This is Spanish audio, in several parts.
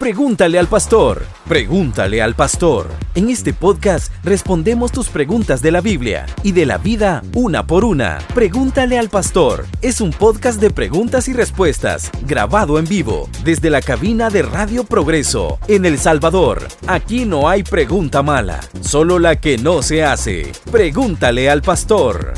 Pregúntale al pastor. Pregúntale al pastor. En este podcast respondemos tus preguntas de la Biblia y de la vida una por una. Pregúntale al pastor. Es un podcast de preguntas y respuestas, grabado en vivo, desde la cabina de Radio Progreso, en El Salvador. Aquí no hay pregunta mala, solo la que no se hace. Pregúntale al pastor.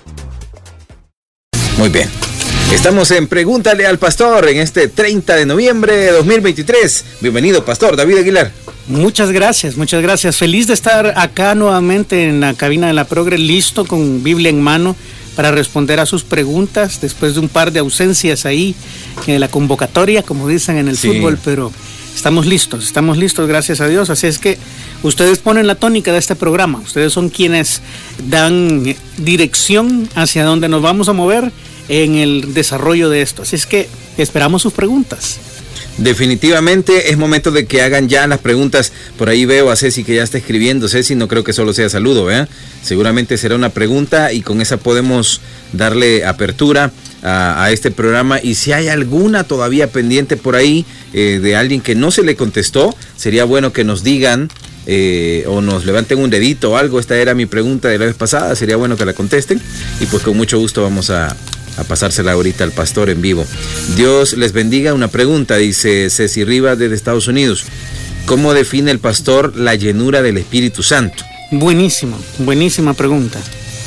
Muy bien. Estamos en Pregúntale al Pastor en este 30 de noviembre de 2023. Bienvenido, Pastor David Aguilar. Muchas gracias. Feliz de estar acá nuevamente en la cabina de la Progre, listo con Biblia en mano para responder a sus preguntas después de un par de ausencias ahí en la convocatoria, como dicen en el fútbol, pero estamos listos, gracias a Dios. Así es que ustedes ponen la tónica de este programa, ustedes son quienes dan dirección hacia dónde nos vamos a mover en el desarrollo de esto. Así es que esperamos sus preguntas. Definitivamente es momento de que hagan ya las preguntas. Por ahí veo a Ceci que ya está escribiendo. Ceci, no creo que solo sea saludo, ¿eh? Seguramente será una pregunta y con esa podemos darle apertura a este programa. Y si hay alguna todavía pendiente por ahí de alguien que no se le contestó, sería bueno que nos digan o nos levanten un dedito o algo. Esta era mi pregunta de la vez pasada, sería bueno que la contesten y pues con mucho gusto vamos a pasársela ahorita al pastor en vivo. Dios les bendiga. Una pregunta, dice Ceci Rivas desde Estados Unidos. ¿Cómo define el pastor la llenura del Espíritu Santo? Buenísima pregunta.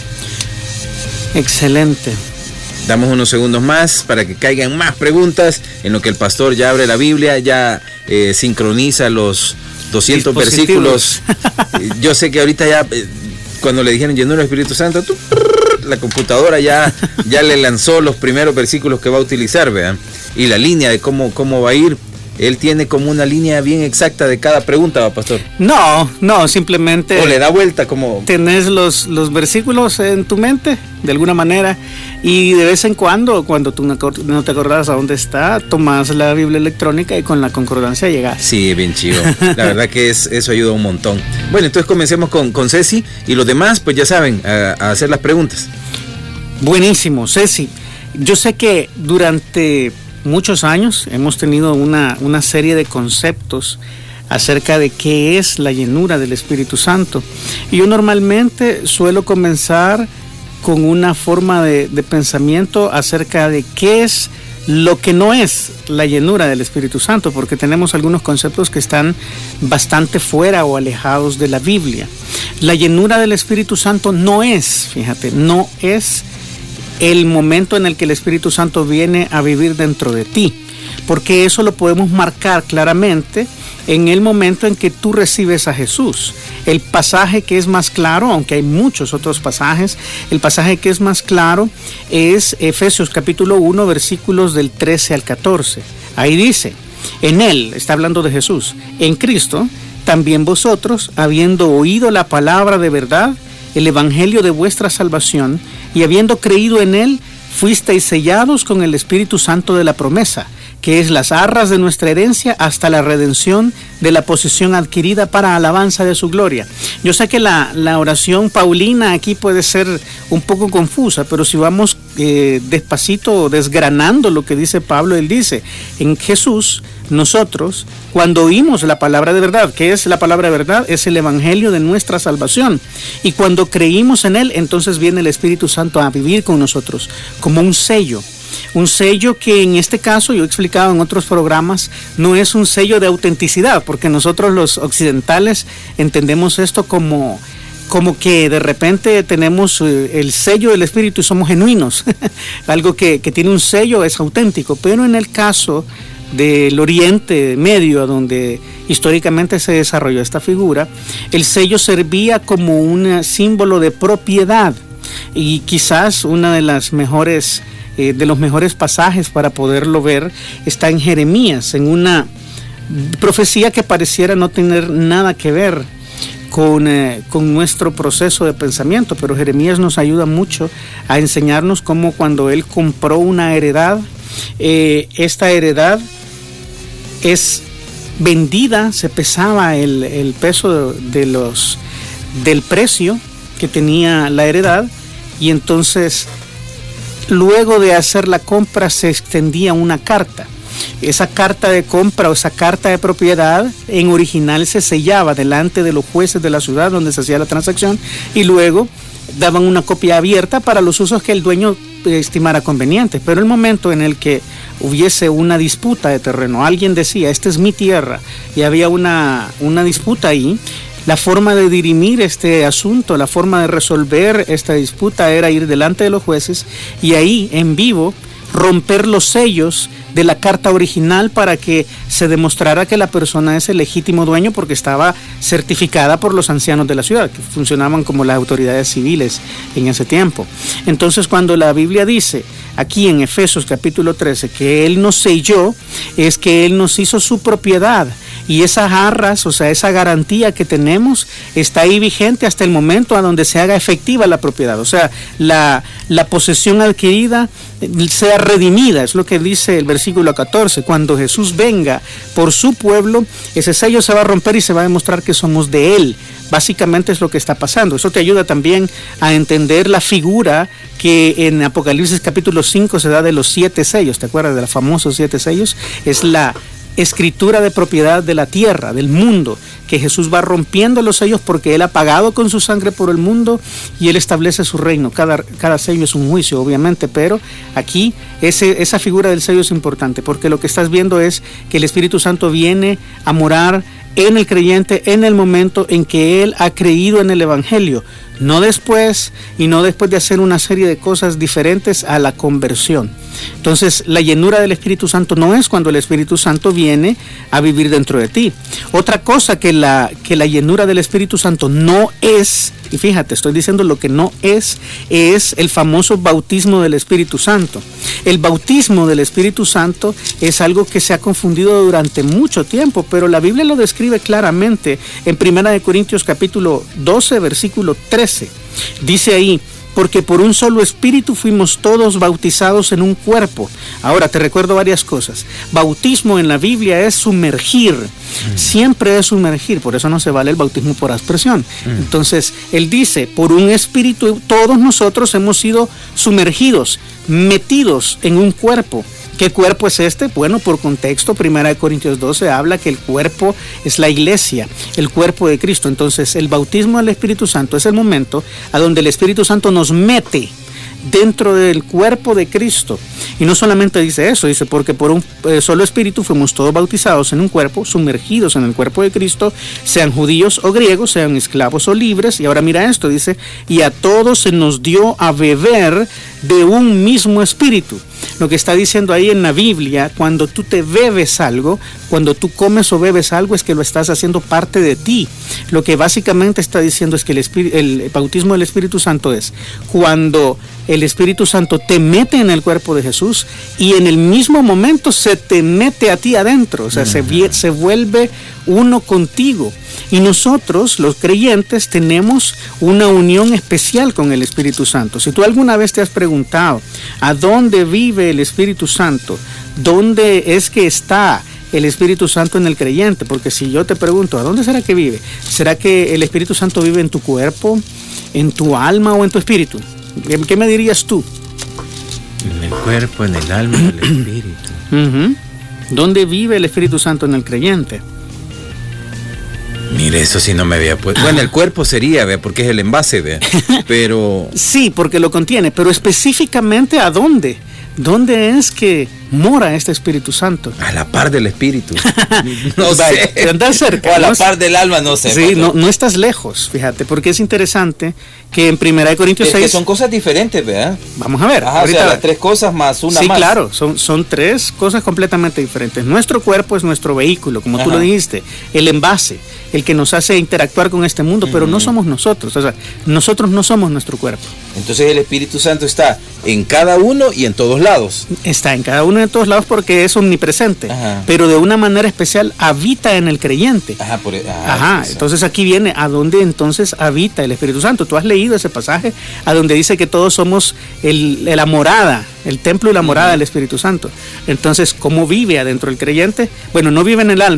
Excelente. Damos unos segundos más para que caigan más preguntas en lo que el pastor ya abre la Biblia, ya sincroniza los 200 versículos. Yo sé que ahorita ya, cuando le dijeron llenura del Espíritu Santo, la computadora ya le lanzó los primeros versículos que va a utilizar, ¿verdad? Y la línea de cómo va a ir. Él tiene como una línea bien exacta de cada pregunta, ¿va, pastor? No, simplemente... O le da vuelta como... Tenés los versículos en tu mente, de alguna manera, y de vez en cuando tú no te acordás a dónde está, tomás la Biblia electrónica y con la concordancia llegás. Sí, bien chido. La verdad que eso ayuda un montón. Bueno, entonces comencemos con Ceci, y los demás, pues ya saben, a hacer las preguntas. Buenísimo, Ceci. Yo sé que durante muchos años hemos tenido una serie de conceptos acerca de qué es la llenura del Espíritu Santo. Y yo normalmente suelo comenzar con una forma de pensamiento acerca de qué es lo que no es la llenura del Espíritu Santo, porque tenemos algunos conceptos que están bastante fuera o alejados de la Biblia. La llenura del Espíritu Santo no es el momento en el que el Espíritu Santo viene a vivir dentro de ti, porque eso lo podemos marcar claramente en el momento en que tú recibes a Jesús. El pasaje que es más claro, aunque hay muchos otros pasajes, el pasaje que es más claro es Efesios capítulo 1, versículos del 13 al 14. Ahí dice, en Él, está hablando de Jesús, en Cristo, también vosotros, habiendo oído la palabra de verdad, el evangelio de vuestra salvación, y habiendo creído en él, fuisteis sellados con el Espíritu Santo de la promesa, que es las arras de nuestra herencia hasta la redención de la posesión adquirida para alabanza de su gloria. Yo sé que la oración paulina aquí puede ser un poco confusa, pero si vamos despacito desgranando lo que dice Pablo, él dice, en Jesús nosotros, cuando oímos la palabra de verdad, ¿qué es la palabra de verdad? Es el evangelio de nuestra salvación. Y cuando creímos en él, entonces viene el Espíritu Santo a vivir con nosotros, como un sello. Un sello que en este caso, yo he explicado en otros programas, no es un sello de autenticidad, porque nosotros los occidentales entendemos esto como que de repente tenemos el sello del Espíritu y somos genuinos. Algo que tiene un sello es auténtico, pero en el caso del Oriente Medio, donde históricamente se desarrolló esta figura, el sello servía como un símbolo de propiedad, y quizás una de las mejores de los mejores pasajes para poderlo ver está en Jeremías, en una profecía que pareciera no tener nada que ver con nuestro proceso de pensamiento, pero Jeremías nos ayuda mucho a enseñarnos cómo cuando él compró una heredad, esta heredad es vendida, se pesaba el peso del precio que tenía la heredad, y entonces luego de hacer la compra se extendía una carta. esa carta de compra o esa carta de propiedad en original se sellaba delante de los jueces de la ciudad donde se hacía la transacción y luego daban una copia abierta para los usos que el dueño estimara conveniente. Pero el momento en el que hubiese una disputa de terreno, alguien decía, esta es mi tierra, y había una disputa ahí, la forma de dirimir este asunto, la forma de resolver esta disputa era ir delante de los jueces y ahí en vivo romper los sellos de la carta original para que se demostrara que la persona es el legítimo dueño porque estaba certificada por los ancianos de la ciudad, que funcionaban como las autoridades civiles en ese tiempo. Entonces, cuando la Biblia dice aquí en Efesios capítulo 13 que Él nos selló, es que Él nos hizo su propiedad. Y esas arras, o sea, esa garantía que tenemos está ahí vigente hasta el momento a donde se haga efectiva la propiedad. O sea, la posesión adquirida sea redimida, es lo que dice el versículo 14. Cuando Jesús venga por su pueblo, ese sello se va a romper y se va a demostrar que somos de Él. Básicamente es lo que está pasando. Eso te ayuda también a entender la figura que en Apocalipsis capítulo 5 se da de los 7 sellos. ¿Te acuerdas de los famosos 7 sellos? Es la escritura de propiedad de la tierra, del mundo, que Jesús va rompiendo los sellos porque Él ha pagado con su sangre por el mundo y Él establece su reino. Cada sello es un juicio, obviamente, pero aquí esa figura del sello es importante porque lo que estás viendo es que el Espíritu Santo viene a morar en el creyente en el momento en que él ha creído en el Evangelio, no después y no después de hacer una serie de cosas diferentes a la conversión. Entonces, la llenura del Espíritu Santo no es cuando el Espíritu Santo viene a vivir dentro de ti. Otra cosa que la llenura del Espíritu Santo no es, y fíjate, estoy diciendo lo que no es el famoso bautismo del Espíritu Santo. El bautismo del Espíritu Santo es algo que se ha confundido durante mucho tiempo, pero la Biblia lo describe claramente en 1 Corintios capítulo 12, versículo 13. Dice ahí, porque por un solo espíritu fuimos todos bautizados en un cuerpo. Ahora te recuerdo varias cosas. Bautismo en la Biblia es sumergir, siempre es sumergir, por eso no se vale el bautismo por aspersión. Entonces, él dice, por un espíritu todos nosotros hemos sido sumergidos, metidos en un cuerpo. ¿Qué cuerpo es este? Bueno, por contexto, 1 Corintios 12 habla que el cuerpo es la iglesia, el cuerpo de Cristo. Entonces, el bautismo del Espíritu Santo es el momento a donde el Espíritu Santo nos mete dentro del cuerpo de Cristo. Y no solamente dice eso, dice, porque por un solo espíritu fuimos todos bautizados en un cuerpo, sumergidos en el cuerpo de Cristo, sean judíos o griegos, sean esclavos o libres. Y ahora mira esto, dice, y a todos se nos dio a beber de un mismo espíritu. Lo que está diciendo ahí en la Biblia, cuando tú te bebes algo, cuando tú comes o bebes algo, es que lo estás haciendo parte de ti. Lo que básicamente está diciendo es que el bautismo del Espíritu Santo es cuando el Espíritu Santo te mete en el cuerpo de Jesús y en el mismo momento se te mete a ti adentro, o sea, se vuelve uno contigo. Y nosotros, los creyentes, tenemos una unión especial con el Espíritu Santo. Si tú alguna vez te has preguntado, ¿a dónde vive el Espíritu Santo? ¿Dónde es que está el Espíritu Santo en el creyente? Porque si yo te pregunto, ¿a dónde será que vive? ¿Será que el Espíritu Santo vive en tu cuerpo, en tu alma o en tu espíritu? ¿Qué me dirías tú? En el cuerpo, en el alma, en el espíritu. ¿Dónde vive el Espíritu Santo en el creyente? Mire, eso sí no me había puesto. Bueno, el cuerpo sería, ¿ve? Porque es el envase, ¿ve? Pero... Sí, porque lo contiene, pero específicamente ¿a dónde? ¿Dónde es que mora este Espíritu Santo? A la par del Espíritu. No sé. Andar cerca. O a la par del alma, no sé. Sí, no estás lejos, fíjate, porque es interesante que en 1 Corintios 6... que son cosas diferentes, ¿verdad? Vamos a ver. Ajá, ahorita, o sea, las 3 cosas más una más. Sí, claro, son 3 cosas completamente diferentes. Nuestro cuerpo es nuestro vehículo, como tú lo dijiste, el envase, el que nos hace interactuar con este mundo, pero no somos nosotros, o sea, nosotros no somos nuestro cuerpo. Entonces el Espíritu Santo está en cada uno y en todos lados. Está en cada uno y en todos lados porque es omnipresente, pero de una manera especial habita en el creyente. Entonces aquí viene a dónde entonces habita el Espíritu Santo. Tú has leído ese pasaje a donde dice que todos somos la morada, el templo y la morada del Espíritu Santo. Entonces, ¿cómo vive adentro el creyente? Bueno, no vive en el alma,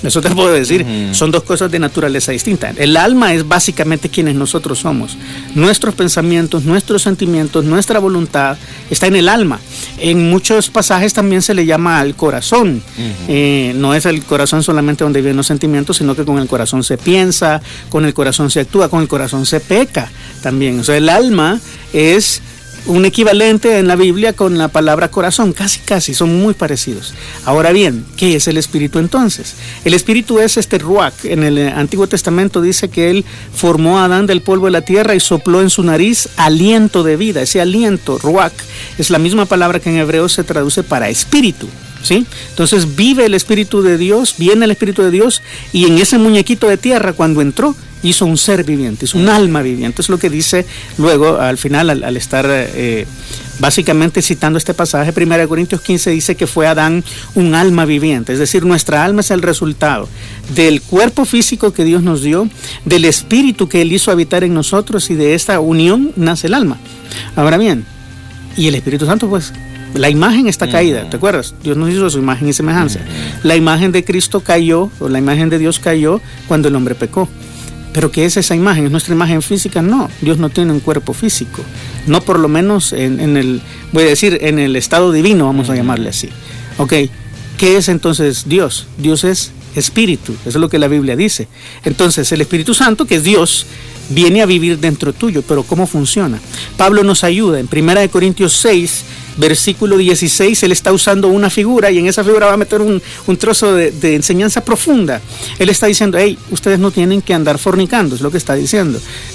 Eso te puedo decir. Son dos cosas de naturaleza distinta. El alma es básicamente quienes nosotros somos. Nuestros pensamientos, nuestros sentimientos, nuestra voluntad está en el alma. En muchos pasajes también se le llama al corazón. No es el corazón solamente donde viven los sentimientos, sino que con el corazón se piensa, con el corazón se actúa, con el corazón se peca también. O sea, el alma es un equivalente en la Biblia con la palabra corazón, casi, son muy parecidos. Ahora bien, ¿qué es el espíritu entonces? El espíritu es ruach. En el Antiguo Testamento dice que él formó a Adán del polvo de la tierra y sopló en su nariz aliento de vida. Ese aliento, ruach, es la misma palabra que en hebreo se traduce para espíritu, ¿sí? Entonces vive el Espíritu de Dios, viene el Espíritu de Dios, y en ese muñequito de tierra cuando entró, hizo un ser viviente, hizo un alma viviente. Es lo que dice luego al final, al estar básicamente citando este pasaje. 1 Corintios 15 dice que fue Adán un alma viviente, es decir, nuestra alma es el resultado del cuerpo físico que Dios nos dio, del espíritu que Él hizo habitar en nosotros, y de esta unión nace el alma. Ahora bien, y el Espíritu Santo, pues la imagen está caída, ¿te acuerdas? Dios nos hizo su imagen y semejanza. La imagen de Cristo cayó, o la imagen de Dios cayó cuando el hombre pecó. ¿Pero qué es esa imagen? ¿Es nuestra imagen física? No, Dios no tiene un cuerpo físico. No, por lo menos en el estado divino, vamos a llamarle así. Ok, ¿qué es entonces Dios? Dios es espíritu, eso es lo que la Biblia dice. Entonces el Espíritu Santo, que es Dios, viene a vivir dentro tuyo. Pero ¿cómo funciona? Pablo nos ayuda en 1 Corintios 6, versículo 16, él está usando una figura, y en esa figura va a meter un trozo de enseñanza profunda. Él está diciendo, hey, ustedes no tienen que andar fornicando, es lo que está diciendo.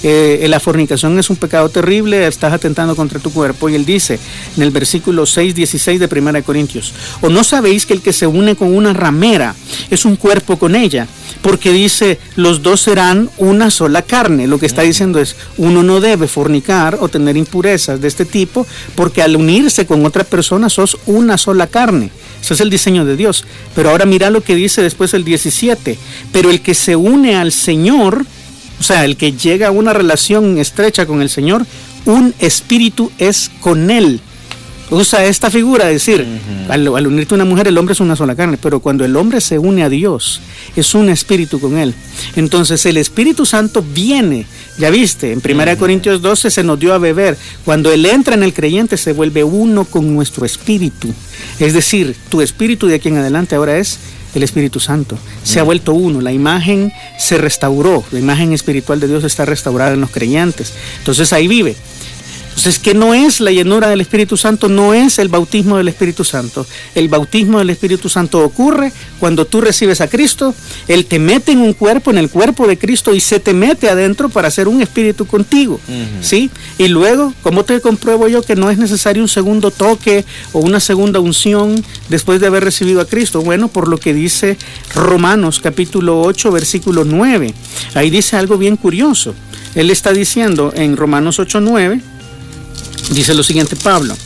La fornicación es un pecado terrible, estás atentando contra tu cuerpo. Y él dice en el versículo 6, 16 de 1 Corintios, ¿o no sabéis que el que se une con una ramera es un cuerpo con ella? Porque dice, los dos serán una sola carne. Lo que está diciendo es, uno no debe fornicar o tener impurezas de este tipo, porque al unirse con otra persona sos una sola carne. Ese es el diseño de Dios. Pero ahora mira lo que dice después el 17. Pero el que se une al Señor, o sea, el que llega a una relación estrecha con el Señor, un espíritu es con Él. Usa esta figura, es decir, al unirte a una mujer, el hombre es una sola carne, pero cuando el hombre se une a Dios, es un espíritu con Él. Entonces el Espíritu Santo viene, ya viste, en 1 Corintios 12 se nos dio a beber. Cuando Él entra en el creyente, se vuelve uno con nuestro espíritu. Es decir, tu espíritu de aquí en adelante ahora es el Espíritu Santo. Se ha vuelto uno, la imagen se restauró, la imagen espiritual de Dios está restaurada en los creyentes. Entonces ahí vive. Entonces, ¿qué no es la llenura del Espíritu Santo? No es el bautismo del Espíritu Santo. El bautismo del Espíritu Santo ocurre cuando tú recibes a Cristo. Él te mete en un cuerpo, en el cuerpo de Cristo, y se te mete adentro para hacer un espíritu contigo, ¿sí? Y luego, ¿cómo te compruebo yo que no es necesario un segundo toque o una segunda unción después de haber recibido a Cristo? Bueno, por lo que dice Romanos capítulo 8, versículo 9. Ahí dice algo bien curioso. Él está diciendo en Romanos 8, 9, dice lo siguiente Pablo: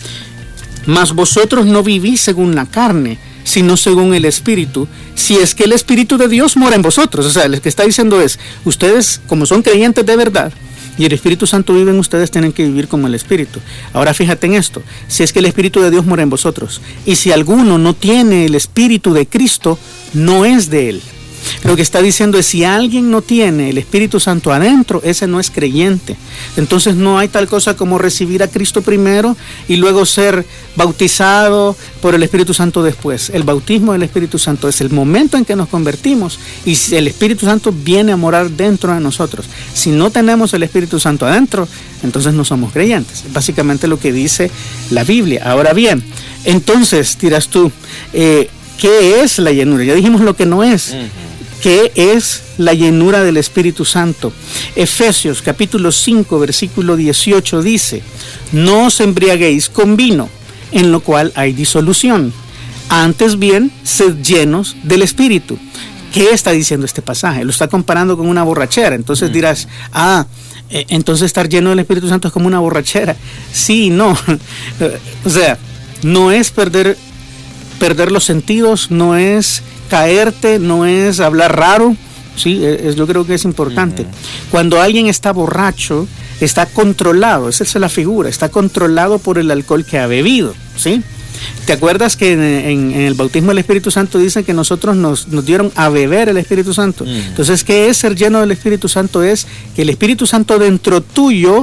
mas vosotros no vivís según la carne, sino según el Espíritu, si es que el Espíritu de Dios mora en vosotros. O sea, lo que está diciendo es, ustedes, como son creyentes de verdad, y el Espíritu Santo vive en ustedes, tienen que vivir como el Espíritu. Ahora fíjate en esto, si es que el Espíritu de Dios mora en vosotros, y si alguno no tiene el Espíritu de Cristo, no es de Él. Lo que está diciendo es, si alguien no tiene el Espíritu Santo adentro, ese no es creyente. Entonces no hay tal cosa como recibir a Cristo primero y luego ser bautizado por el Espíritu Santo después. El bautismo del Espíritu Santo es el momento en que nos convertimos y el Espíritu Santo viene a morar dentro de nosotros. Si no tenemos el Espíritu Santo adentro, entonces no somos creyentes. Es básicamente lo que dice la Biblia. Ahora bien, entonces dirás tú, ¿qué es la llenura? Ya dijimos lo que no es. ¿Qué es la llenura del Espíritu Santo? Efesios capítulo 5 versículo 18 dice: no os embriaguéis con vino, en lo cual hay disolución, antes bien sed llenos del Espíritu. ¿Qué está diciendo este pasaje? Lo está comparando con una borrachera. Entonces dirás, entonces estar lleno del Espíritu Santo es como una borrachera. Sí y no. O sea, no es perder los sentidos, no es caerte, no es hablar raro, ¿sí? Yo creo que es importante. Cuando alguien está borracho, está controlado, esa es la figura, está controlado por el alcohol que ha bebido, ¿sí? ¿Te acuerdas que en el bautismo del Espíritu Santo dicen que nosotros nos dieron a beber el Espíritu Santo? Entonces, ¿qué es ser lleno del Espíritu Santo? Es que el Espíritu Santo dentro tuyo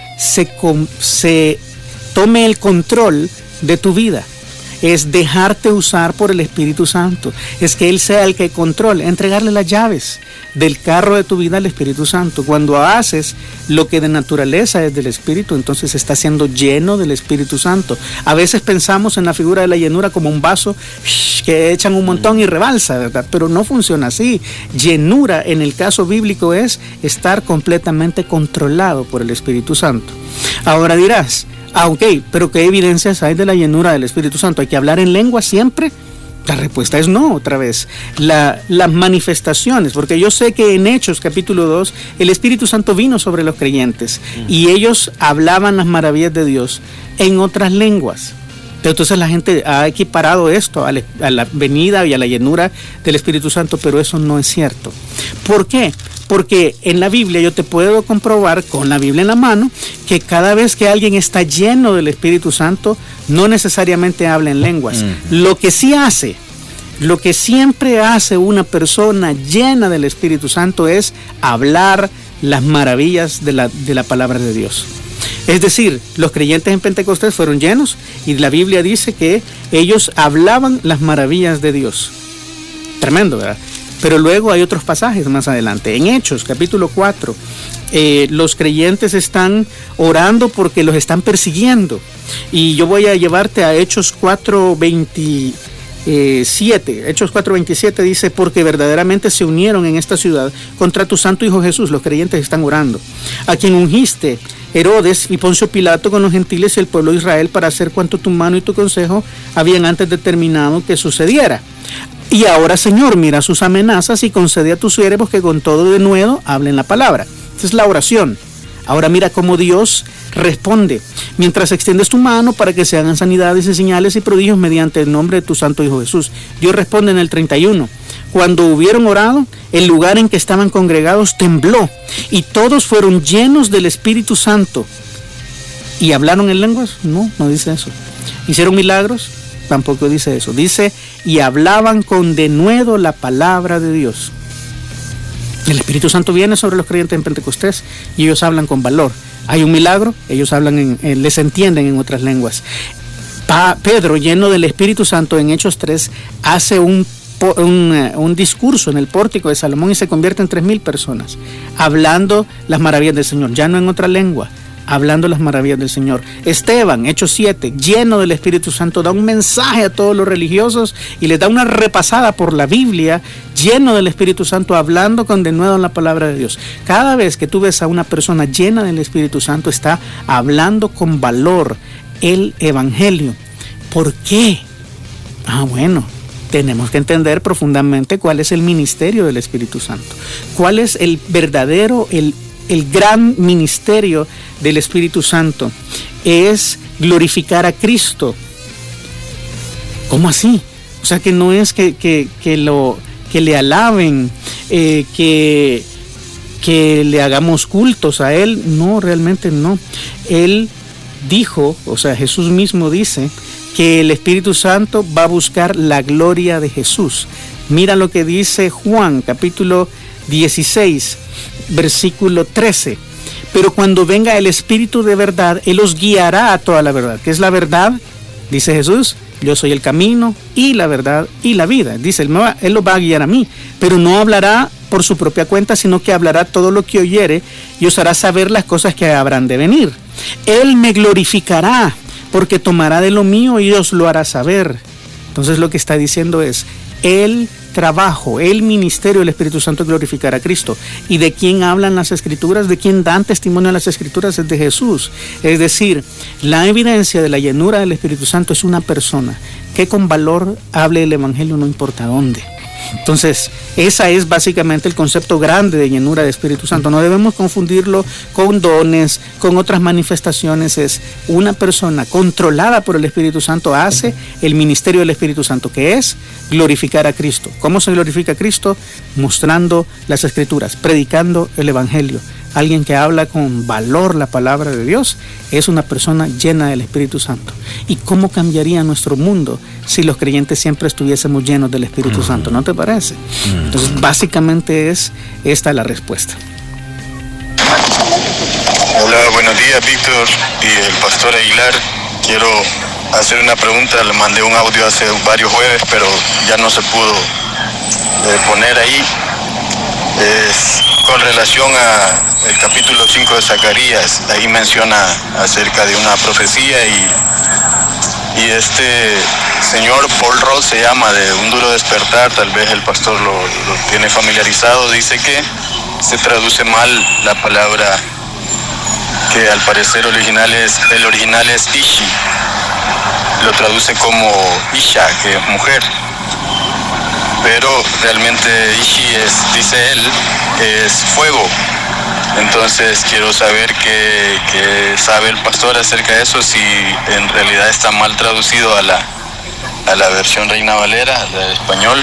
se tome el control de tu vida. Es dejarte usar por el Espíritu Santo. Es que Él sea el que controle, entregarle las llaves del carro de tu vida al Espíritu Santo. Cuando haces lo que de naturaleza es del Espíritu, entonces estás siendo lleno del Espíritu Santo. A veces pensamos en la figura de la llenura como un vaso que echan un montón y rebalsa, ¿verdad? Pero no funciona así. Llenura en el caso bíblico es estar completamente controlado por el Espíritu Santo. Ahora dirás, ok, pero ¿qué evidencias hay de la llenura del Espíritu Santo? ¿Hay que hablar en lengua siempre? La respuesta es no, otra vez. Las manifestaciones, porque yo sé que en Hechos capítulo 2, el Espíritu Santo vino sobre los creyentes y ellos hablaban las maravillas de Dios en otras lenguas. Entonces la gente ha equiparado esto a la venida y a la llenura del Espíritu Santo, pero eso no es cierto. ¿Por qué? Porque en la Biblia yo te puedo comprobar con la Biblia en la mano que cada vez que alguien está lleno del Espíritu Santo, no necesariamente habla en lenguas. Lo que sí hace, lo que siempre hace una persona llena del Espíritu Santo es hablar las maravillas de la palabra de Dios. Es decir, los creyentes en Pentecostés fueron llenos y la Biblia dice que ellos hablaban las maravillas de Dios. Tremendo, ¿verdad? Pero luego hay otros pasajes más adelante. En Hechos, capítulo 4, los creyentes están orando porque los están persiguiendo. Y yo voy a llevarte a Hechos 4:27. Hechos 4:27 dice, porque verdaderamente se unieron en esta ciudad contra tu santo Hijo Jesús. Los creyentes están orando. A quien ungiste Herodes y Poncio Pilato con los gentiles y el pueblo de Israel para hacer cuanto tu mano y tu consejo habían antes determinado que sucediera. Y ahora, Señor, mira sus amenazas y concede a tus siervos que con todo denuedo hablen la palabra. Esa es la oración. Ahora mira cómo Dios responde. Mientras extiendes tu mano para que se hagan sanidades y señales y prodigios mediante el nombre de tu santo Hijo Jesús. Dios responde en el 31. Cuando hubieron orado, el lugar en que estaban congregados tembló y todos fueron llenos del Espíritu Santo. ¿Y hablaron en lenguas? No, no dice eso. ¿Hicieron milagros? Tampoco dice eso. Dice, y hablaban con denuedo la palabra de Dios. El Espíritu Santo viene sobre los creyentes en Pentecostés y ellos hablan con valor. Hay un milagro, ellos hablan, les entienden en otras lenguas. Pedro, lleno del Espíritu Santo, en Hechos 3, hace un discurso en el pórtico de Salomón y se convierte en 3,000 personas, hablando las maravillas del Señor, ya no en otra lengua, hablando las maravillas del Señor. Esteban, Hechos 7, lleno del Espíritu Santo, da un mensaje a todos los religiosos y les da una repasada por la Biblia, lleno del Espíritu Santo, hablando con denuedo en la palabra de Dios. Cada vez que tú ves a una persona llena del Espíritu Santo, está hablando con valor el Evangelio. ¿Por qué? Bueno, tenemos que entender profundamente cuál es el ministerio del Espíritu Santo. ¿Cuál es el verdadero, el gran ministerio del Espíritu Santo? Es glorificar a Cristo. ¿Cómo así? O sea, que no es que le alaben, que le hagamos cultos a Él. No, realmente no. Él dijo, o sea, Jesús mismo dice que el Espíritu Santo va a buscar la gloria de Jesús. Mira lo que dice Juan, capítulo 16, versículo 13. Pero cuando venga el Espíritu de verdad, Él os guiará a toda la verdad. ¿Qué es la verdad? Dice Jesús, yo soy el camino y la verdad y la vida. Dice, Él lo va a guiar a mí, pero no hablará por su propia cuenta, sino que hablará todo lo que oyere y os hará saber las cosas que habrán de venir. Él me glorificará, porque tomará de lo mío y os lo hará saber. Entonces lo que está diciendo es, el trabajo, el ministerio del Espíritu Santo es glorificar a Cristo. ¿Y de quién hablan las Escrituras? ¿De quién dan testimonio a las Escrituras? Es de Jesús. Es decir, la evidencia de la llenura del Espíritu Santo es una persona que con valor hable el Evangelio no importa dónde. Entonces, esa es básicamente el concepto grande de llenura del Espíritu Santo. No debemos confundirlo con dones, con otras manifestaciones. Es una persona controlada por el Espíritu Santo hace el ministerio del Espíritu Santo, que es glorificar a Cristo. ¿Cómo se glorifica a Cristo? Mostrando las Escrituras, predicando el Evangelio, alguien que habla con valor la palabra de Dios, es una persona llena del Espíritu Santo. ¿Y cómo cambiaría nuestro mundo si los creyentes siempre estuviésemos llenos del Espíritu Santo? ¿No te parece? Entonces, básicamente es esta la respuesta. Hola, buenos días, Víctor y el pastor Aguilar. Quiero hacer una pregunta. Le mandé un audio hace varios jueves, pero ya no se pudo poner ahí. Es con relación al capítulo 5 de Zacarías. Ahí menciona acerca de una profecía y este señor Paul Roth se llama, de Un Duro Despertar, tal vez el pastor lo tiene familiarizado. Dice que se traduce mal la palabra, que al parecer el original es Ishi. Lo traduce como Isha, que es mujer. Pero realmente Ishi dice él, es fuego. Entonces quiero saber qué sabe el pastor acerca de eso, si en realidad está mal traducido a la versión Reina Valera, del español,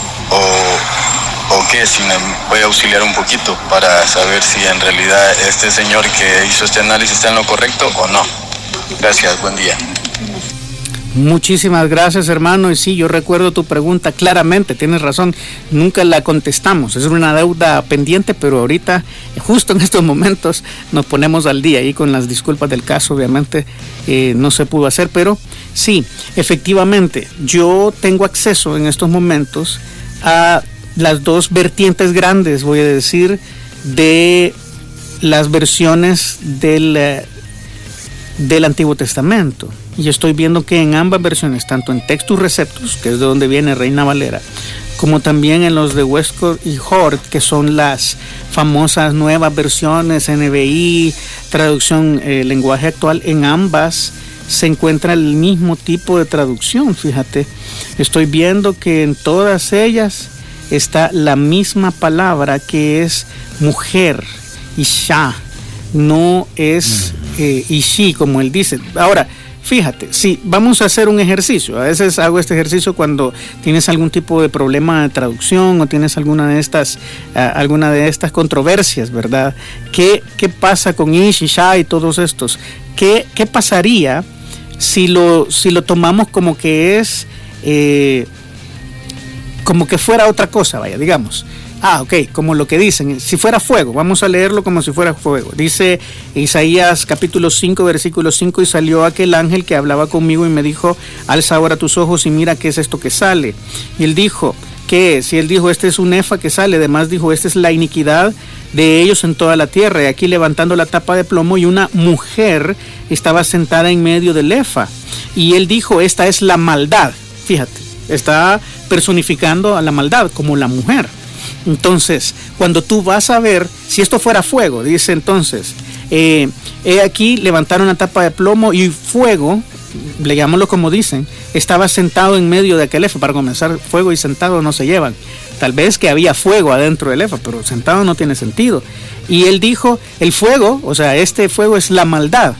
o qué, si me puede auxiliar un poquito para saber si en realidad este señor que hizo este análisis está en lo correcto o no. Gracias, buen día. Muchísimas gracias, hermano. Y sí, yo recuerdo tu pregunta claramente, tienes razón, nunca la contestamos, es una deuda pendiente, pero ahorita, justo en estos momentos, nos ponemos al día, y con las disculpas del caso, obviamente, no se pudo hacer, pero sí, efectivamente, yo tengo acceso en estos momentos a las dos vertientes grandes, voy a decir, de las versiones del Antiguo Testamento. Y estoy viendo que en ambas versiones, tanto en Textus Receptus, que es de donde viene Reina Valera, como también en los de Westcott y Hort, que son las famosas nuevas versiones, NBI, traducción lenguaje actual, en ambas se encuentra el mismo tipo de traducción. Fíjate, estoy viendo que en todas ellas está la misma palabra, que es mujer, Isha, no es Ishi, como él dice. Ahora, fíjate, sí, vamos a hacer un ejercicio. A veces hago este ejercicio cuando tienes algún tipo de problema de traducción o tienes alguna de estas controversias, ¿verdad? ¿Qué pasa con Ish, Isha y todos estos? ¿Qué pasaría si lo tomamos como que es como que fuera otra cosa, vaya, digamos? Como lo que dicen, si fuera fuego, vamos a leerlo como si fuera fuego. Dice Isaías capítulo 5, versículo 5, y salió aquel ángel que hablaba conmigo y me dijo, alza ahora tus ojos y mira qué es esto que sale. Y él dijo, ¿qué es? Y él dijo, este es un efa que sale. Además dijo, esta es la iniquidad de ellos en toda la tierra. Y aquí levantando la tapa de plomo, y una mujer estaba sentada en medio del efa. Y él dijo, esta es la maldad. Fíjate, está personificando a la maldad como la mujer. Entonces, cuando tú vas a ver, si esto fuera fuego, dice entonces, he aquí levantaron una tapa de plomo y fuego, leámoslo como dicen, estaba sentado en medio de aquel efa. Para comenzar, fuego y sentado no se llevan. Tal vez que había fuego adentro del efa, pero sentado no tiene sentido. Y él dijo, el fuego, o sea, este fuego es la maldad.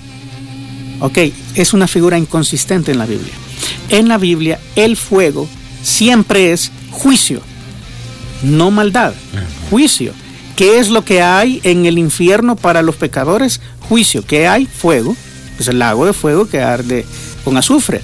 Es una figura inconsistente en la Biblia. En la Biblia, el fuego siempre es juicio, no maldad, juicio. ¿Qué es lo que hay en el infierno para los pecadores? Juicio. ¿Qué hay? Fuego. Pues el lago de fuego que arde con azufre.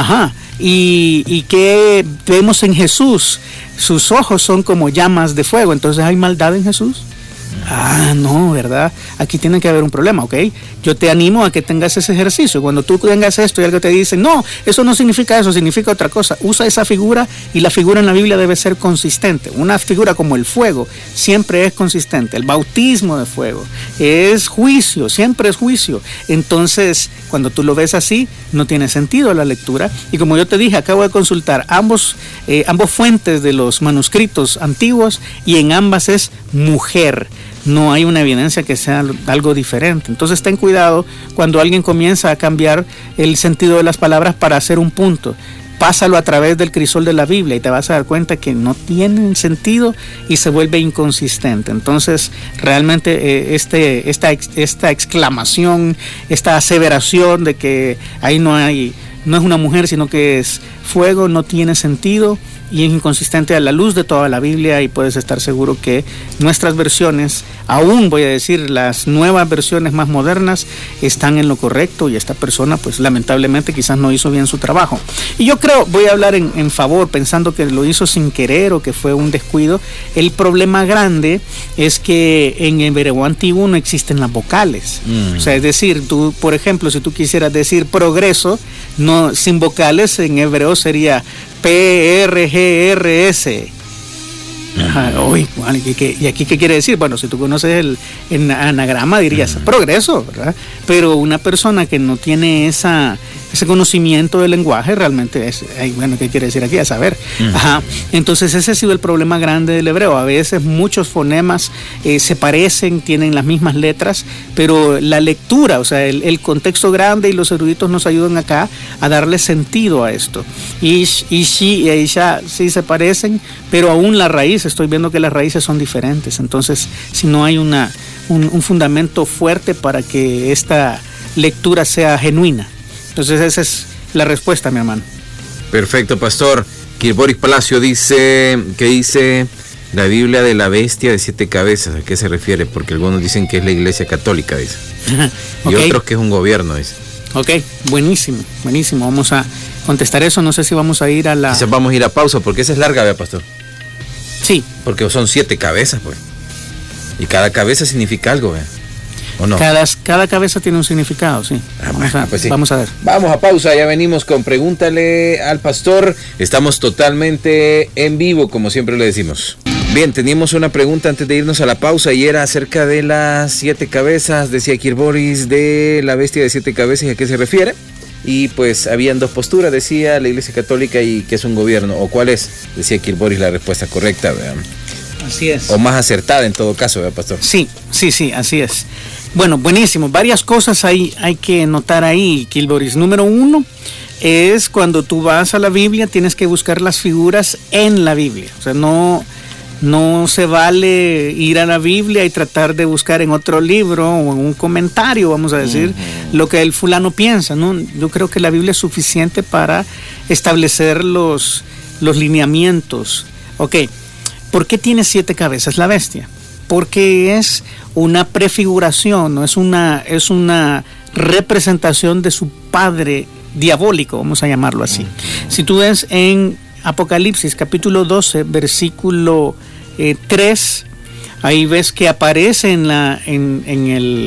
¿Y qué vemos en Jesús? Sus ojos son como llamas de fuego. Entonces, ¿hay maldad en Jesús? No, ¿verdad? Aquí tiene que haber un problema, ¿ok? Yo te animo a que tengas ese ejercicio. Cuando tú tengas esto y algo te dice, no, eso no significa eso, significa otra cosa. Usa esa figura, y la figura en la Biblia debe ser consistente. Una figura como el fuego siempre es consistente. El bautismo de fuego es juicio, siempre es juicio. Entonces, cuando tú lo ves así, no tiene sentido la lectura. Y como yo te dije, acabo de consultar ambos fuentes de los manuscritos antiguos, y en ambas es mujer. No hay una evidencia que sea algo diferente. Entonces ten cuidado cuando alguien comienza a cambiar el sentido de las palabras para hacer un punto. Pásalo a través del crisol de la Biblia y te vas a dar cuenta que no tienen sentido y se vuelve inconsistente. Entonces realmente esta exclamación, esta aseveración de que ahí no hay no es una mujer, sino que es fuego, no tiene sentido y es inconsistente a la luz de toda la Biblia, y puedes estar seguro que nuestras versiones, aún voy a decir las nuevas versiones más modernas, están en lo correcto, y esta persona pues lamentablemente quizás no hizo bien su trabajo. Y yo creo, voy a hablar en favor, pensando que lo hizo sin querer o que fue un descuido. El problema grande es que en el hebreo antiguo no existen las vocales. O sea, es decir, tú, por ejemplo, si tú quisieras decir progreso, no, sin vocales en hebreo sería PRGRS. Uy, ¿y aquí qué quiere decir? Bueno, si tú conoces el anagrama dirías progreso, ¿verdad? Pero una persona que no tiene ese conocimiento del lenguaje realmente es, bueno, ¿qué quiere decir aquí? A saber. Entonces ese ha sido el problema grande del hebreo. A veces muchos fonemas se parecen, tienen las mismas letras, pero la lectura, o sea, el contexto grande, y los eruditos nos ayudan acá a darle sentido a esto. Ish, Ishi y Aisha sí se parecen, pero aún la raíz, estoy viendo que las raíces son diferentes. Entonces, si no hay un fundamento fuerte para que esta lectura sea genuina. Entonces esa es la respuesta, mi hermano. Perfecto, pastor. Kirboris Palacio dice la Biblia de la bestia de 7 cabezas. ¿A qué se refiere? Porque algunos dicen que es la Iglesia Católica, dice. Y otros que es un gobierno, dice. Ok, buenísimo. Vamos a contestar eso. No sé si vamos a ir a la... Quizás vamos a ir a pausa, porque esa es larga, ¿verdad, pastor? Sí. Porque son 7 cabezas, pues. Y cada cabeza significa algo, ¿verdad? ¿O no? Cada cabeza tiene un significado, sí. Vamos a ver. Vamos a pausa, ya venimos con Pregúntale al Pastor. Estamos totalmente en vivo, como siempre le decimos. Bien, teníamos una pregunta antes de irnos a la pausa, y era acerca de las 7 cabezas, decía Kirboris, de la bestia de 7 cabezas, ¿y a qué se refiere? Y pues habían 2 posturas, decía la Iglesia Católica y que es un gobierno. ¿O cuál es? Decía Kirboris la respuesta correcta, ¿verdad? Así es. O más acertada en todo caso, ¿verdad, pastor? Sí, así es. Bueno, buenísimo. Varias cosas hay que notar ahí, Kirboris. Número 1 es cuando tú vas a la Biblia, tienes que buscar las figuras en la Biblia. O sea, no se vale ir a la Biblia y tratar de buscar en otro libro o en un comentario, vamos a decir, lo que el fulano piensa, ¿no? Yo creo que la Biblia es suficiente para establecer los lineamientos. Ok, ¿por qué tiene 7 cabezas la bestia? Porque es una prefiguración, ¿no? Es una representación de su padre diabólico, vamos a llamarlo así. Si tú ves en Apocalipsis capítulo 12, versículo 3, ahí ves que aparece en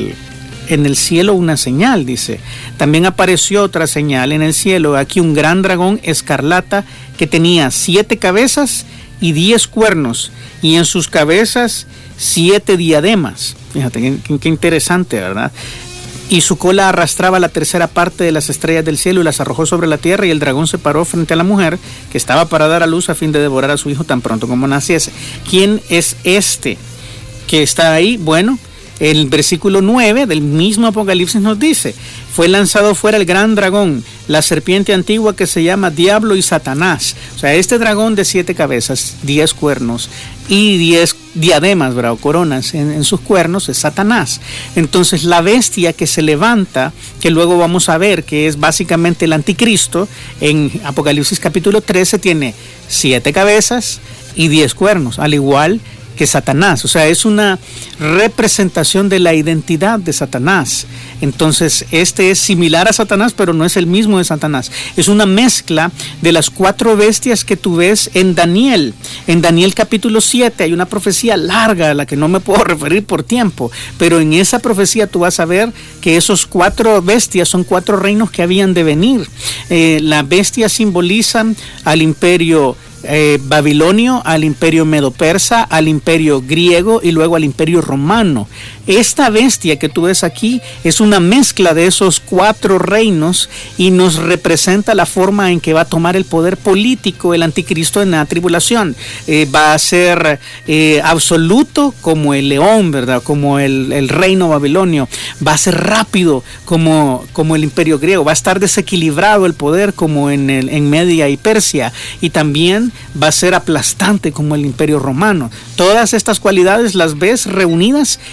el cielo una señal, dice. También apareció otra señal en el cielo, aquí un gran dragón escarlata que tenía 7 cabezas y 10 cuernos, y en sus cabezas 7 diademas. Fíjate, qué interesante, ¿verdad? Y su cola arrastraba la 3/3 parte de las estrellas del cielo y las arrojó sobre la tierra, y el dragón se paró frente a la mujer que estaba para dar a luz a fin de devorar a su hijo tan pronto como naciese. ¿Quién es este que está ahí? Bueno, el versículo 9 del mismo Apocalipsis nos dice: fue lanzado fuera el gran dragón, la serpiente antigua que se llama Diablo y Satanás. O sea, este dragón de 7 cabezas, 10 cuernos y 10 diademas, ¿verdad? O coronas en sus cuernos, es Satanás. Entonces la bestia que se levanta, que luego vamos a ver que es básicamente el anticristo, en Apocalipsis capítulo 13 tiene 7 cabezas y 10 cuernos, al igual que Satanás. O sea, es una representación de la identidad de Satanás. Entonces, este es similar a Satanás, pero no es el mismo de Satanás. Es una mezcla de las 4 bestias que tú ves en Daniel. En Daniel capítulo 7 hay una profecía larga a la que no me puedo referir por tiempo, pero en esa profecía tú vas a ver que esos 4 bestias son 4 reinos que habían de venir. La bestia simboliza al imperio babilonio, al imperio medo-persa, al imperio griego y luego al imperio romano. Esta bestia que tú ves aquí es una mezcla de esos 4 reinos y nos representa la forma en que va a tomar el poder político el anticristo en la tribulación. Va a ser absoluto como el león, ¿verdad? Como el reino babilonio. Va a ser rápido como el imperio griego. Va a estar desequilibrado el poder como en Media y Persia, y también va a ser aplastante como el imperio romano. Todas estas cualidades las ves reunidas en ese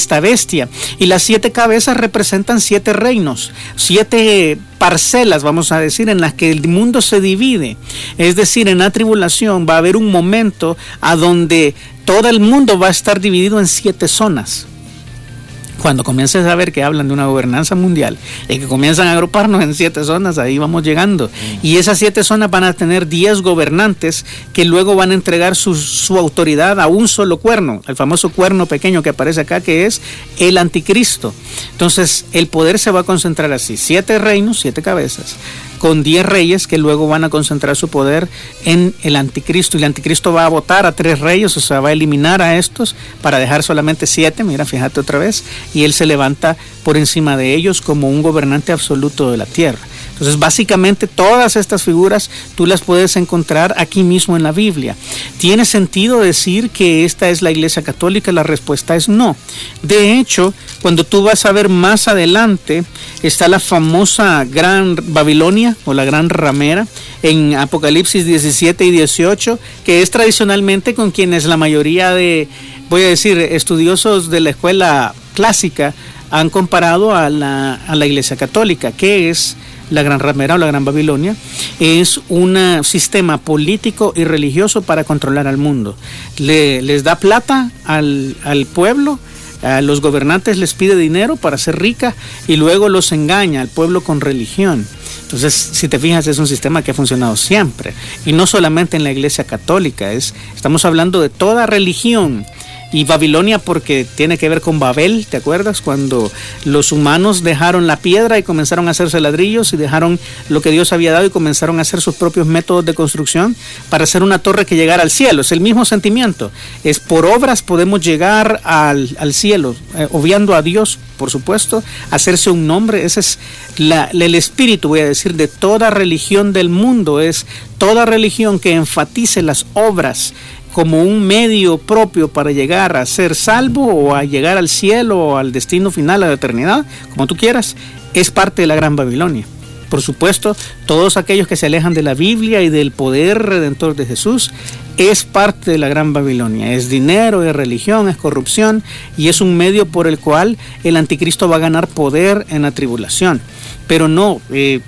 esta bestia. Y las 7 cabezas representan 7 reinos, 7 parcelas, vamos a decir, en las que el mundo se divide. Es decir, en la tribulación va a haber un momento a donde todo el mundo va a estar dividido en 7 zonas. Cuando comiences a ver que hablan de una gobernanza mundial y que comienzan a agruparnos en 7 zonas, ahí vamos llegando. Y esas 7 zonas van a tener 10 gobernantes que luego van a entregar su autoridad a un solo cuerno, el famoso cuerno pequeño que aparece acá, que es el anticristo. Entonces el poder se va a concentrar así: 7 reinos, 7 cabezas, con 10 reyes que luego van a concentrar su poder en el anticristo. Y el anticristo va a votar a 3 reyes, o sea, va a eliminar a estos para dejar solamente 7, mira, fíjate otra vez, y él se levanta por encima de ellos como un gobernante absoluto de la tierra. Entonces, básicamente, todas estas figuras tú las puedes encontrar aquí mismo en la Biblia. ¿Tiene sentido decir que esta es la Iglesia Católica? La respuesta es no. De hecho, cuando tú vas a ver más adelante, está la famosa Gran Babilonia o la Gran Ramera en Apocalipsis 17 y 18, que es tradicionalmente con quienes la mayoría de, voy a decir, estudiosos de la escuela clásica han comparado a la Iglesia Católica, que es la Gran Ramera o la Gran Babilonia. Es un sistema político y religioso para controlar al mundo. Les da plata al pueblo, a los gobernantes les pide dinero para ser rica y luego los engaña al pueblo con religión. Entonces, si te fijas, es un sistema que ha funcionado siempre, y no solamente en la Iglesia Católica. Estamos hablando de toda religión. Y Babilonia porque tiene que ver con Babel, ¿te acuerdas? Cuando los humanos dejaron la piedra y comenzaron a hacerse ladrillos y dejaron lo que Dios había dado y comenzaron a hacer sus propios métodos de construcción para hacer una torre que llegara al cielo. Es el mismo sentimiento. Es por obras podemos llegar al cielo, obviando a Dios, por supuesto, hacerse un nombre. Ese es el espíritu, voy a decir, de toda religión del mundo. Es toda religión que enfatice las obras como un medio propio para llegar a ser salvo o a llegar al cielo o al destino final, a la eternidad, como tú quieras, es parte de la Gran Babilonia. Por supuesto, todos aquellos que se alejan de la Biblia y del poder redentor de Jesús, es parte de la Gran Babilonia. Es dinero, es religión, es corrupción, y es un medio por el cual el anticristo va a ganar poder en la tribulación. Pero no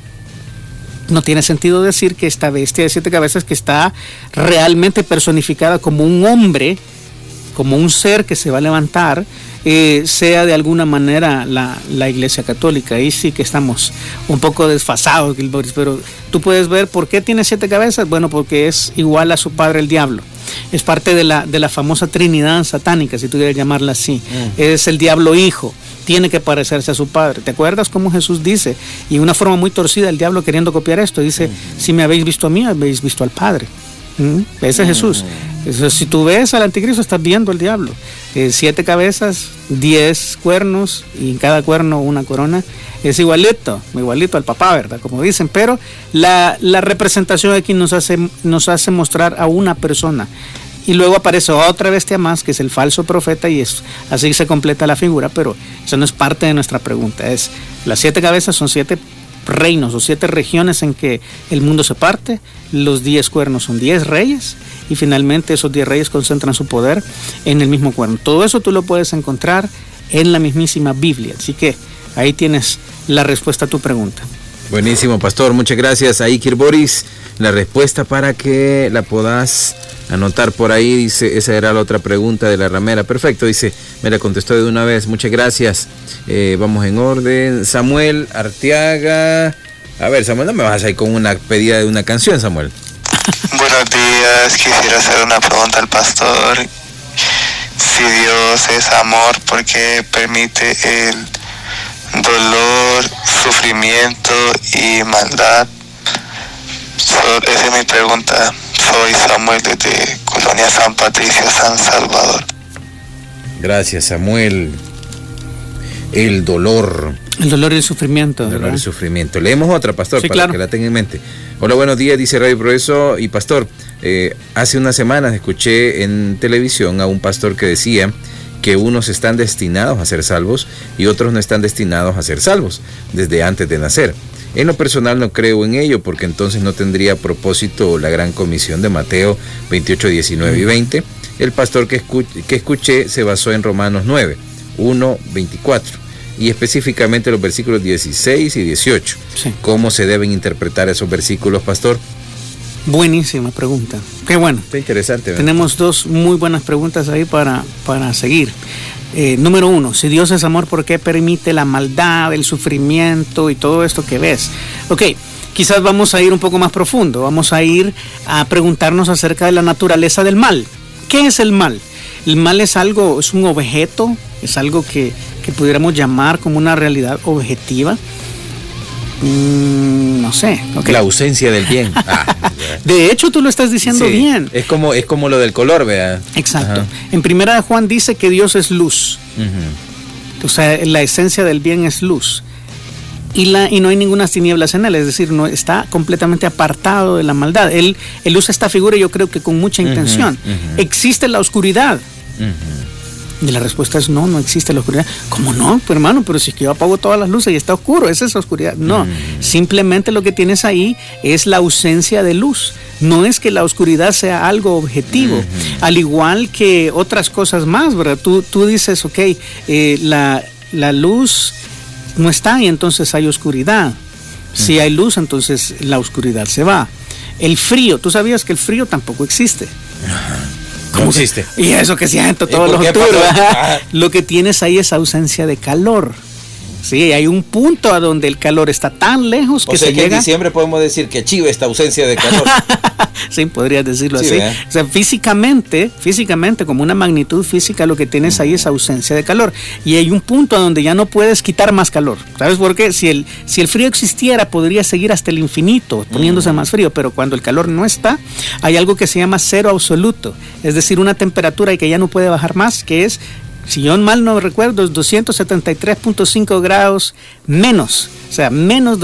tiene sentido decir que esta bestia de 7 cabezas, que está realmente personificada como un hombre, como un ser que se va a levantar, sea de alguna manera la Iglesia Católica. Ahí sí que estamos un poco desfasados, Gilboris, pero tú puedes ver por qué tiene 7 cabezas. Bueno, porque es igual a su padre el diablo. Es parte de la famosa Trinidad satánica, si tú quieres llamarla así. Es el diablo hijo. Tiene que parecerse a su padre. ¿Te acuerdas cómo Jesús dice? Y de una forma muy torcida el diablo queriendo copiar esto, dice: si me habéis visto a mí, habéis visto al Padre. Ese es Jesús. Eso, si tú ves al anticristo, estás viendo al diablo. 7 cabezas, 10 cuernos, y en cada cuerno una corona. Es igualito al papá, ¿verdad? Como dicen, pero la representación aquí nos hace mostrar a una persona. Y luego aparece otra bestia más, que es el falso profeta, y así se completa la figura, pero eso no es parte de nuestra pregunta. Las 7 cabezas son 7 reinos o 7 regiones en que el mundo se parte. Los 10 cuernos son 10 reyes, y finalmente esos 10 reyes concentran su poder en el mismo cuerno. Todo eso tú lo puedes encontrar en la mismísima Biblia, así que ahí tienes la respuesta a tu pregunta. Buenísimo, pastor, muchas gracias. Ahí, Kirboris, la respuesta para que la puedas anotar por ahí. Dice, esa era la otra pregunta de la ramera. Perfecto, dice, me la contestó de una vez. Muchas gracias. Vamos en orden. Samuel Arteaga. A ver, Samuel, no me vas a ir con una pedida de una canción, Samuel. Buenos días, quisiera hacer una pregunta al pastor. Si Dios es amor, ¿por qué permite el dolor, sufrimiento y maldad? Esa es mi pregunta. Soy Samuel desde Colonia San Patricio, San Salvador. Gracias, Samuel. El dolor y el sufrimiento. El dolor y el sufrimiento. Leemos otra, pastor, sí, para claro, que la tenga en mente. Hola, buenos días, dice Radio Progreso. Y pastor, hace unas semanas escuché en televisión a un pastor que decía que unos están destinados a ser salvos y otros no están destinados a ser salvos desde antes de nacer. En lo personal no creo en ello, porque entonces no tendría propósito la gran comisión de Mateo 28, 19 y 20. El pastor que escuché se basó en Romanos 9, 1:24. Y específicamente los versículos 16 y 18. Sí. ¿Cómo se deben interpretar esos versículos, pastor? Buenísima pregunta. Qué bueno. Está interesante, ¿verdad? Tenemos dos muy buenas preguntas ahí para seguir. Número 1, si Dios es amor, ¿por qué permite la maldad, el sufrimiento y todo esto que ves? Ok, quizás vamos a ir un poco más profundo. Vamos a ir a preguntarnos acerca de la naturaleza del mal. ¿Qué es el mal? El mal es algo, es un objeto, es algo que pudiéramos llamar como una realidad objetiva. No sé. Okay. La ausencia del bien. De hecho, tú lo estás diciendo bien. Es como lo del color, ¿verdad? Exacto. Ajá. En 1 Juan dice que Dios es luz. O sea, la esencia del bien es luz. Y no hay ninguna tinieblas en él, es decir, no está completamente apartado de la maldad. Él usa esta figura, yo creo que con mucha intención. ¿Existe la oscuridad? Y la respuesta es no existe la oscuridad. ¿Cómo no? Pues hermano, pero si es que yo apago todas las luces y está oscuro, esa es la oscuridad. No, simplemente lo que tienes ahí es la ausencia de luz. No es que la oscuridad sea algo objetivo, al igual que otras cosas más, ¿verdad? Tú dices, ok, la luz no está y entonces hay oscuridad. Si hay luz, entonces la oscuridad se va. El frío, ¿tú sabías que el frío tampoco existe? No existe. Y eso que siento todos los octubres. Lo que tienes ahí es ausencia de calor. Sí, hay un punto a donde el calor está tan lejos que se llega. En diciembre podemos decir que chiva esta ausencia de calor. Sí, podrías decirlo así. ¿Verdad? O sea, físicamente, como una magnitud física, lo que tienes ahí es ausencia de calor. Y hay un punto a donde ya no puedes quitar más calor. ¿Sabes por qué? Si el frío existiera, podría seguir hasta el infinito, poniéndose más frío. Pero cuando el calor no está, hay algo que se llama cero absoluto. Es decir, una temperatura que ya no puede bajar más, que es, si yo mal no recuerdo, es 273.5 grados menos. O sea, menos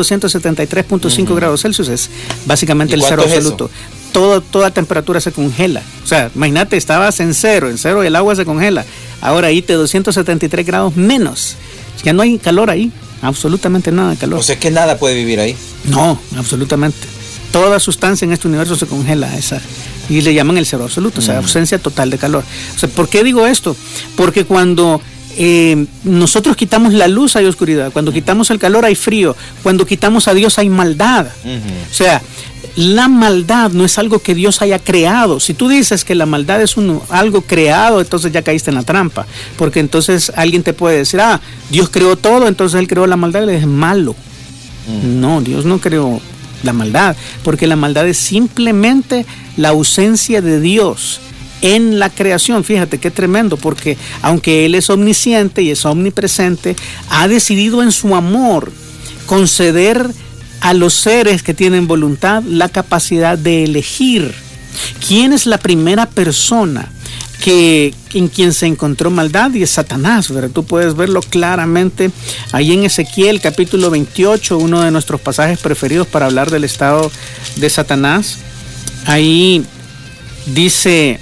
273.5 grados Celsius es básicamente el cero absoluto. Toda temperatura se congela. O sea, imagínate, estabas en cero y el agua se congela. Ahora ahí te 273 grados menos. Ya no hay calor ahí, absolutamente nada de calor. O sea, que nada puede vivir ahí. No, absolutamente. Toda sustancia en este universo se congela y le llaman el cero absoluto, o sea, ausencia total de calor. O sea, ¿por qué digo esto? Porque cuando nosotros quitamos la luz hay oscuridad, cuando quitamos el calor hay frío, cuando quitamos a Dios hay maldad. O sea, la maldad no es algo que Dios haya creado. Si tú dices que la maldad es algo creado, entonces ya caíste en la trampa, porque entonces alguien te puede decir, Dios creó todo, entonces Él creó la maldad y es malo. No, Dios no creó la maldad, porque la maldad es simplemente la ausencia de Dios en la creación. Fíjate qué tremendo, porque aunque Él es omnisciente y es omnipresente, ha decidido en su amor conceder a los seres que tienen voluntad la capacidad de elegir. ¿Quién es la primera persona en quien se encontró maldad? Y es Satanás, ¿verdad? Tú puedes verlo claramente ahí en Ezequiel capítulo 28, uno de nuestros pasajes preferidos para hablar del estado de Satanás. Ahí dice,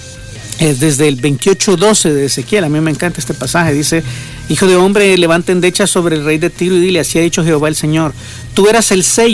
desde el 28:12 de Ezequiel, a mí me encanta este pasaje, dice: Hijo de hombre, levanta endechas sobre el rey de Tiro y dile, así ha dicho Jehová el Señor, tú eras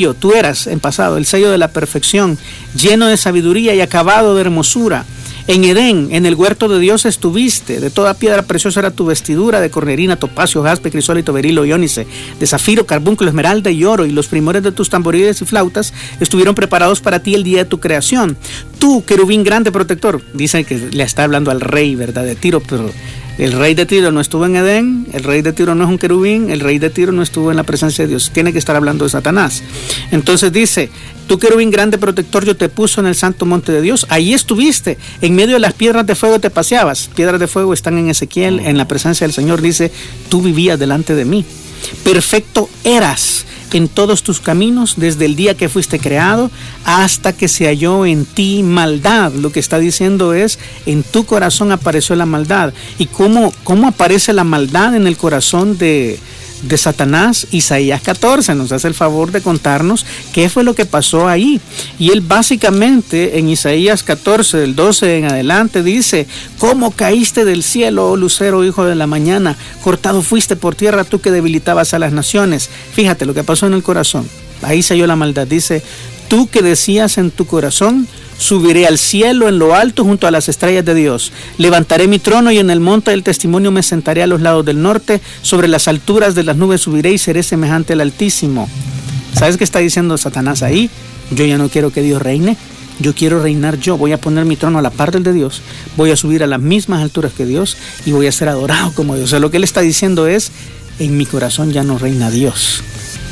en pasado, el sello de la perfección, lleno de sabiduría y acabado de hermosura. En Edén, en el huerto de Dios estuviste, de toda piedra preciosa era tu vestidura, de cornerina, topacio, jaspe, crisólito, berilo y ónice, de zafiro, carbúnculo, esmeralda y oro, y los primores de tus tamboriles y flautas estuvieron preparados para ti el día de tu creación. Tú, querubín grande protector, dice que le está hablando al rey, ¿verdad?, de Tiro, pero el rey de Tiro no estuvo en Edén, el rey de Tiro no es un querubín, el rey de Tiro no estuvo en la presencia de Dios, tiene que estar hablando de Satanás. Entonces dice: tú, querubín grande protector, yo te puso en el santo monte de Dios, ahí estuviste, en medio de las piedras de fuego te paseabas. Piedras de fuego están en Ezequiel, en la presencia del Señor, dice: tú vivías delante de mí. Perfecto eras en todos tus caminos desde el día que fuiste creado hasta que se halló en ti maldad. Lo que está diciendo es: en tu corazón apareció la maldad. ¿Y cómo aparece la maldad en el corazón de Satanás? Isaías 14 nos hace el favor de contarnos qué fue lo que pasó ahí. Y él básicamente en Isaías 14, del 12 en adelante, dice: ¿cómo caíste del cielo, oh lucero, hijo de la mañana? Cortado fuiste por tierra, tú que debilitabas a las naciones. Fíjate lo que pasó en el corazón. Ahí se halló la maldad. Dice: tú que decías en tu corazón, subiré al cielo en lo alto junto a las estrellas de Dios. Levantaré mi trono y en el monte del testimonio me sentaré a los lados del norte. Sobre las alturas de las nubes subiré y seré semejante al Altísimo. ¿Sabes qué está diciendo Satanás ahí? Yo ya no quiero que Dios reine. Yo quiero reinar yo. Voy a poner mi trono a la par del de Dios. Voy a subir a las mismas alturas que Dios y voy a ser adorado como Dios. O sea, lo que él está diciendo es, en mi corazón ya no reina Dios.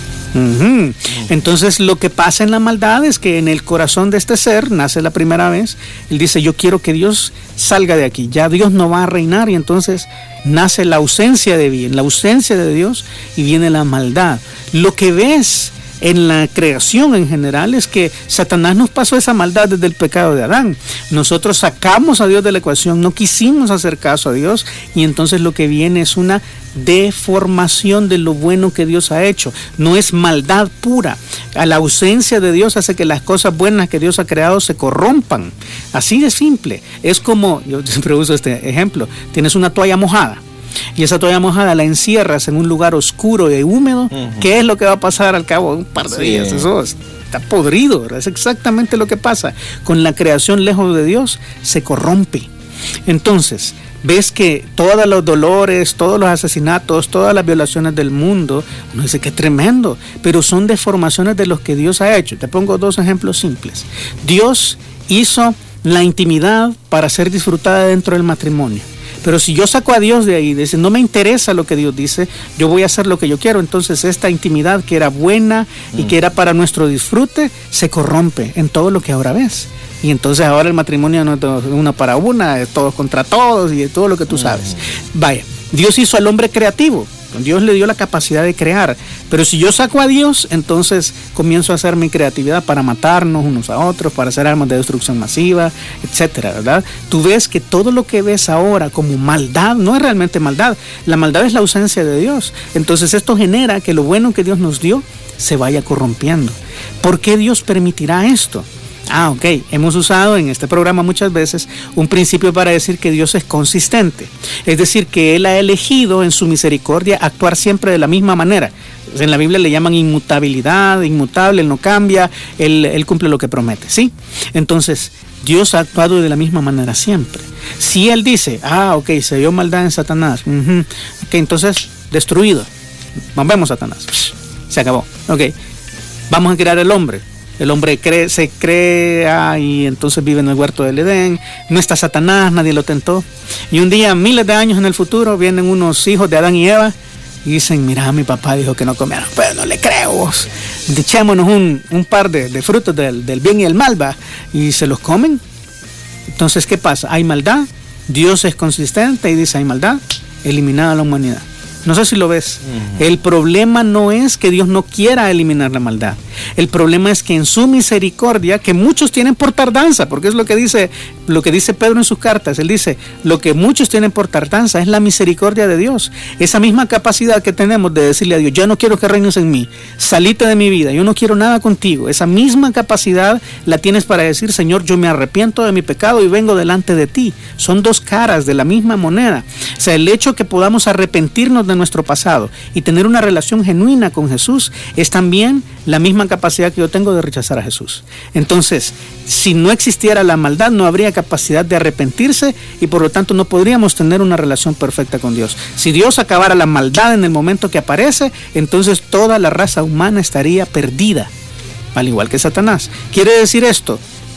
Entonces lo que pasa en la maldad es que en el corazón de este ser nace la primera vez. Él dice, yo quiero que Dios salga de aquí. Ya Dios no va a reinar y entonces nace la ausencia de bien, la ausencia de Dios y viene la maldad. Lo que ves en la creación en general es que Satanás nos pasó esa maldad desde el pecado de Adán. Nosotros sacamos a Dios de la ecuación, no quisimos hacer caso a Dios y entonces lo que viene es una deformación de lo bueno que Dios ha hecho. No es maldad pura. A la ausencia de Dios hace que las cosas buenas que Dios ha creado se corrompan. Así de simple. Es como, yo siempre uso este ejemplo, tienes una toalla mojada. Y esa toalla mojada la encierras en un lugar oscuro y húmedo. ¿Qué es lo que va a pasar al cabo de un par de días? Eso está podrido, ¿verdad? Es exactamente lo que pasa. Con la creación lejos de Dios se corrompe. Entonces, ves que todos los dolores, todos los asesinatos, todas las violaciones del mundo, uno dice que tremendo, pero son deformaciones de los que Dios ha hecho. Te pongo dos ejemplos simples. Dios hizo la intimidad para ser disfrutada dentro del matrimonio. Pero si yo saco a Dios de ahí, dice, no me interesa lo que Dios dice, yo voy a hacer lo que yo quiero. Entonces esta intimidad que era buena y que era para nuestro disfrute, se corrompe en todo lo que ahora ves. Y entonces ahora el matrimonio no es una para una, es todos contra todos y todo lo que tú sabes. Vaya, Dios hizo al hombre creativo. Dios le dio la capacidad de crear, pero si yo saco a Dios, entonces comienzo a hacer mi creatividad para matarnos unos a otros, para hacer armas de destrucción masiva, etcétera, ¿verdad? Tú ves que todo lo que ves ahora como maldad no es realmente maldad. La maldad es la ausencia de Dios. Entonces esto genera que lo bueno que Dios nos dio se vaya corrompiendo. ¿Por qué Dios permitirá esto? Ok, hemos usado en este programa muchas veces un principio para decir que Dios es consistente, es decir, que Él ha elegido en su misericordia actuar siempre de la misma manera. En la Biblia le llaman inmutabilidad, inmutable, Él no cambia, Él cumple lo que promete, ¿sí? Entonces, Dios ha actuado de la misma manera siempre. Si Él dice, ok, se vio maldad en Satanás, ok, entonces, destruido, vamos Satanás, se acabó, ok, vamos a crear el hombre. El hombre se crea y entonces vive en el huerto del Edén. No está Satanás, nadie lo tentó. Y un día, miles de años en el futuro, vienen unos hijos de Adán y Eva y dicen, mira, mi papá dijo que no comieran, pero no le creo. Echémonos un par de frutos del bien y el mal, ¿va? Y se los comen. Entonces, ¿qué pasa? Hay maldad, Dios es consistente y dice, hay maldad, eliminada la humanidad. No sé si lo ves. El problema no es que Dios no quiera eliminar la maldad. El problema es que en su misericordia, que muchos tienen por tardanza, porque es lo que dice Pedro en sus cartas. Él dice, lo que muchos tienen por tardanza es la misericordia de Dios. Esa misma capacidad que tenemos de decirle a Dios, ya no quiero que reines en mí, salite de mi vida, yo no quiero nada contigo. Esa misma capacidad la tienes para decir, Señor, yo me arrepiento de mi pecado y vengo delante de ti. Son dos caras de la misma moneda. O sea, el hecho que podamos arrepentirnos de nuestro pasado y tener una relación genuina con Jesús es también la misma capacidad que yo tengo de rechazar a Jesús. Entonces, si no existiera la maldad, no habría capacidad de arrepentirse y por lo tanto no podríamos tener una relación perfecta con Dios. Si Dios acabara la maldad en el momento que aparece, entonces toda la raza humana estaría perdida, al igual que Satanás. ¿Quiere decir esto?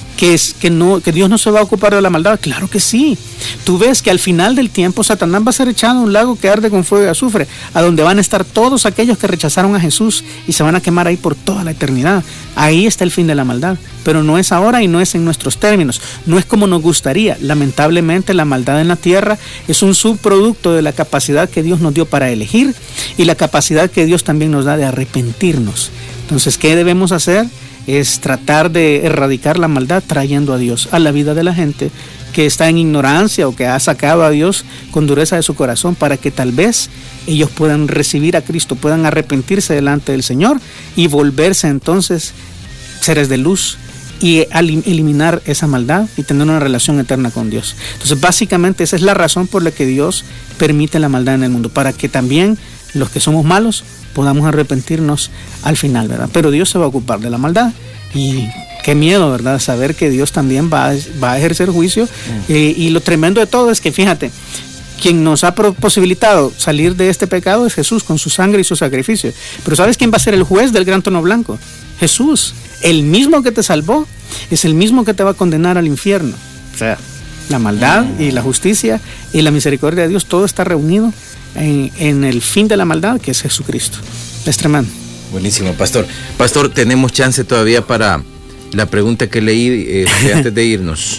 Que Dios no se va a ocupar de la maldad. Claro que sí. Tú ves que al final del tiempo Satanás va a ser echado a un lago que arde con fuego y azufre, a donde van a estar todos aquellos que rechazaron a Jesús y se van a quemar ahí por toda la eternidad. Ahí está el fin de la maldad, pero no es ahora y no es en nuestros términos, no es como nos gustaría. Lamentablemente la maldad en la tierra es un subproducto de la capacidad que Dios nos dio para elegir y la capacidad que Dios también nos da de arrepentirnos. Entonces, ¿qué debemos hacer? Es tratar de erradicar la maldad trayendo a Dios a la vida de la gente que está en ignorancia o que ha sacado a Dios con dureza de su corazón, para que tal vez ellos puedan recibir a Cristo, puedan arrepentirse delante del Señor y volverse entonces seres de luz y eliminar esa maldad y tener una relación eterna con Dios. Entonces básicamente esa es la razón por la que Dios permite la maldad en el mundo, para que también los que somos malos podamos arrepentirnos al final, ¿verdad? Pero Dios se va a ocupar de la maldad y qué miedo, ¿verdad? Saber que Dios también va a ejercer juicio. Y lo tremendo de todo es que, fíjate, quien nos ha posibilitado salir de este pecado es Jesús, con su sangre y su sacrificio. Pero ¿sabes quién va a ser el juez del gran trono blanco? Jesús. El mismo que te salvó es el mismo que te va a condenar al infierno. O sea, la maldad y la justicia y la misericordia de Dios, todo está reunido en el fin de la maldad, que es Jesucristo. Es tremendo. Buenísimo, Pastor. Pastor, tenemos chance todavía para la pregunta que leí antes de irnos.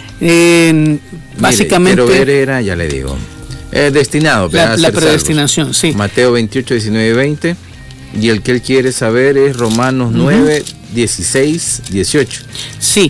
Básicamente. Quiero ver, era, ya le digo. Destinado. La predestinación, salvos. Sí. Mateo 28, 19, 20. Y el que él quiere saber es Romanos 9, 16, 18. Sí.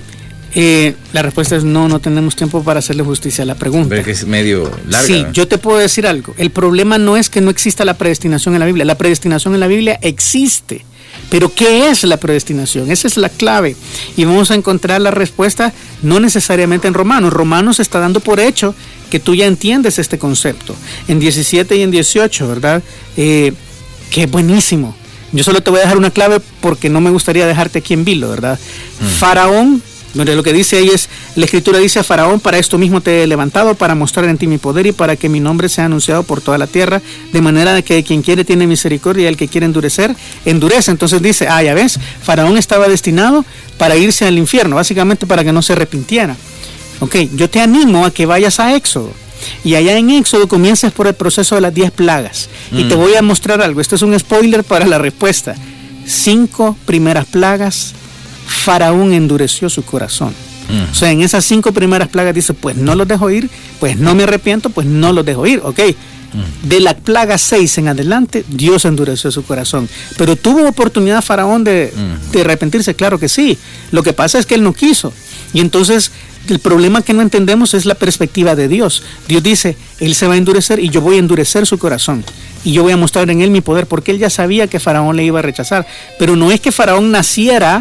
La respuesta es no tenemos tiempo para hacerle justicia a la pregunta. Pero que es medio larga. Sí, yo te puedo decir algo. El problema no es que no exista la predestinación en la Biblia. La predestinación en la Biblia existe. Pero ¿qué es la predestinación? Esa es la clave. Y vamos a encontrar la respuesta no necesariamente en Romanos. Romanos está dando por hecho que tú ya entiendes este concepto. En 17 y en 18, ¿verdad? Qué buenísimo. Yo solo te voy a dejar una clave porque no me gustaría dejarte aquí en vilo, ¿verdad? Faraón, lo que dice ahí es, la escritura dice a Faraón: para esto mismo te he levantado, para mostrar en ti mi poder y para que mi nombre sea anunciado por toda la tierra, de manera de que quien quiere tiene misericordia y el que quiere endurecer, endurece. Entonces dice, ya ves, Faraón estaba destinado para irse al infierno, básicamente para que no se arrepintiera. Ok, yo te animo a que vayas a Éxodo. Y allá en Éxodo comienzas por el proceso de las 10 plagas. Y te voy a mostrar algo. Esto es un spoiler para la respuesta. 5 primeras plagas, Faraón endureció su corazón. O sea, en esas 5 primeras plagas dice, pues no los dejo ir, pues no me arrepiento, pues no los dejo ir. Ok. De la plaga 6 en adelante, Dios endureció su corazón. Pero tuvo oportunidad Faraón de arrepentirse, claro que sí. Lo que pasa es que él no quiso. Y entonces el problema que no entendemos es la perspectiva de Dios. Dios dice, Él se va a endurecer y yo voy a endurecer su corazón. Y yo voy a mostrar en Él mi poder, porque Él ya sabía que Faraón le iba a rechazar. Pero no es que Faraón naciera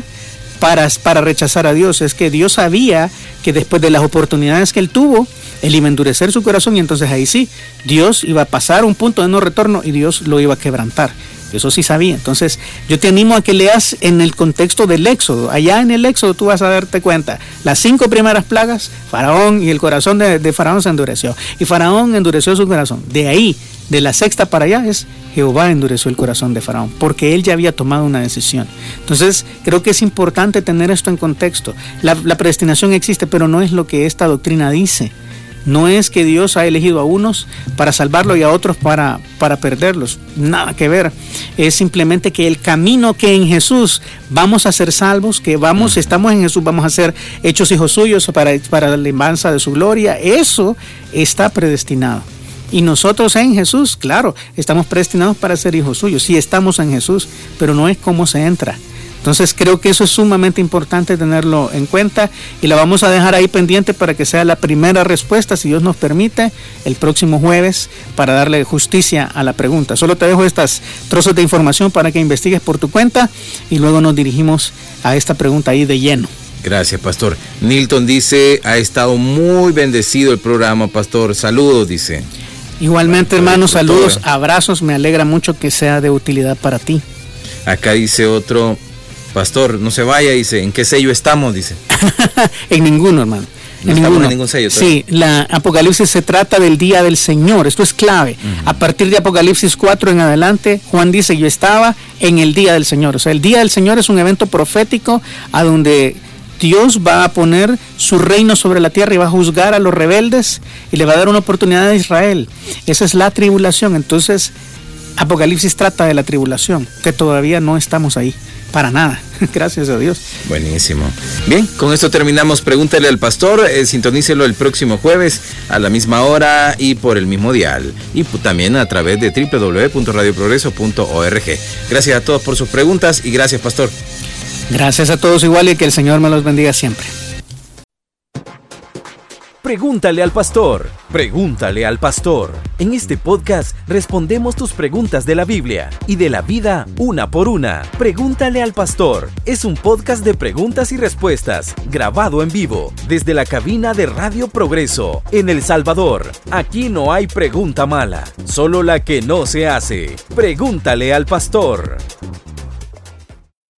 para rechazar a Dios, es que Dios sabía que después de las oportunidades que Él tuvo, Él iba a endurecer su corazón y entonces ahí sí, Dios iba a pasar un punto de no retorno y Dios lo iba a quebrantar. Eso sí sabía. Entonces yo te animo a que leas en el contexto del Éxodo. Allá en el Éxodo tú vas a darte cuenta. Las 5 primeras plagas, Faraón, y el corazón de Faraón se endureció. Y Faraón endureció su corazón. De ahí, de la 6ª para allá, es Jehová endureció el corazón de Faraón, porque él ya había tomado una decisión. Entonces creo que es importante tener esto en contexto. La predestinación existe, pero no es lo que esta doctrina dice. No es que Dios ha elegido a unos para salvarlos y a otros para perderlos. Nada que ver. Es simplemente que el camino que en Jesús vamos a ser salvos, que estamos en Jesús, vamos a ser hechos hijos suyos para la alabanza de su gloria. Eso está predestinado. Y nosotros en Jesús, claro, estamos predestinados para ser hijos suyos. Sí, estamos en Jesús, pero no es cómo se entra. Entonces creo que eso es sumamente importante tenerlo en cuenta y la vamos a dejar ahí pendiente para que sea la primera respuesta, si Dios nos permite, el próximo jueves, para darle justicia a la pregunta. Solo te dejo estas trozos de información para que investigues por tu cuenta y luego nos dirigimos a esta pregunta ahí de lleno. Gracias, Pastor. Nilton dice, ha estado muy bendecido el programa, Pastor. Saludos, dice. Igualmente, hermanos, saludos, abrazos, me alegra mucho que sea de utilidad para ti. Acá dice otro... Pastor, no se vaya, dice, ¿en qué sello estamos? Dice. En ninguno, hermano. No estamos en ningún sello. Sí, la Apocalipsis se trata del día del Señor, esto es clave. A partir de Apocalipsis 4 en adelante, Juan dice, yo estaba en el día del Señor. O sea, el día del Señor es un evento profético a donde Dios va a poner su reino sobre la tierra y va a juzgar a los rebeldes y le va a dar una oportunidad a Israel. Esa es la tribulación. Entonces, Apocalipsis trata de la tribulación, que todavía no estamos ahí. Para nada, gracias a Dios. Buenísimo. Bien, con esto terminamos. Pregúntale al pastor, sintonícelo el próximo jueves a la misma hora y por el mismo dial. Y también a través de www.radioprogreso.org. Gracias a todos por sus preguntas y gracias, pastor. Gracias a todos igual y que el Señor me los bendiga siempre. Pregúntale al pastor. Pregúntale al pastor. En este podcast respondemos tus preguntas de la Biblia y de la vida una por una. Pregúntale al pastor. Es un podcast de preguntas y respuestas grabado en vivo desde la cabina de Radio Progreso en El Salvador. Aquí no hay pregunta mala, solo la que no se hace. Pregúntale al pastor.